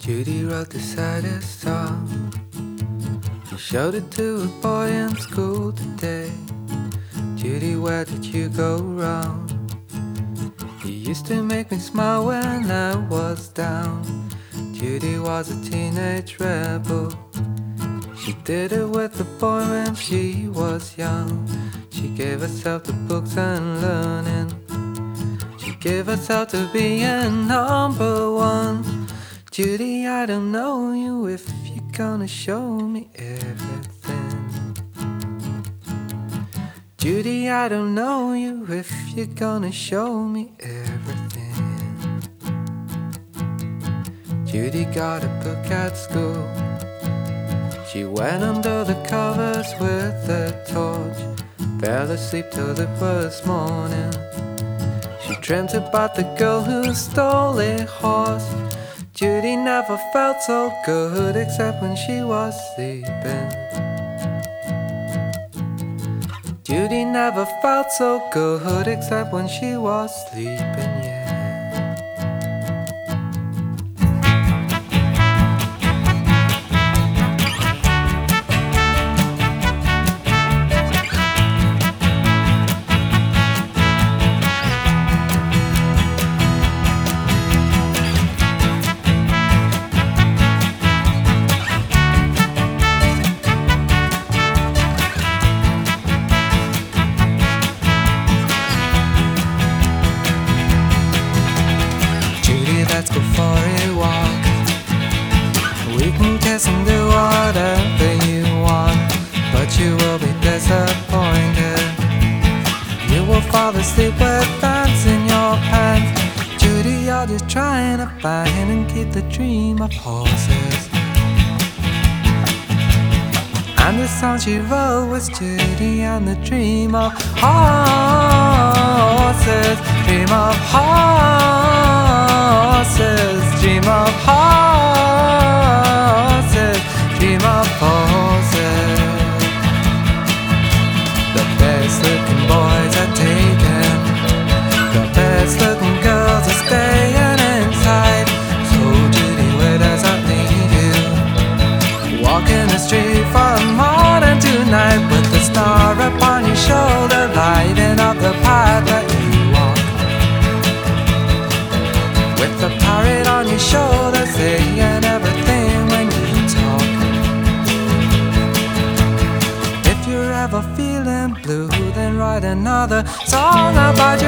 Judy wrote the saddest song. She showed it to a boy in school today. Judy, where did you go wrong? You used to make me smile when I was down. Judy was a teenage rebel. She did it with a boy when she was young. She gave herself to books and learning. She gave herself to being number one. Judy, I don't know you if you're gonna show me everything. Judy, I don't know you if you're gonna show me everything. Judy got a book at school. She went under the covers with a torch. Fell asleep till it was morning. She dreamt about the girl who stole a horse. Judy never felt so good except when she was sleeping. Judy never felt so good except when she was sleeping, yeah. Let's go for a walk. We can kiss and do whatever you want, but you will be disappointed. You will fall asleep with pants in your pants. Judy, you're just trying to find and keep the dream of horses. And the song she wrote was Judy and the dream of horses. Dream of horses, dream of horses, dream of horses. The best looking boys are taken, the best looking girls are staying inside. So Judy, where does that lead you? Walking the street from morning to night, with the star upon your shoulder, lighting up the path that you walk. With the parrot on your shoulder, saying everything when you talk. If you're ever feeling blue, then write another song about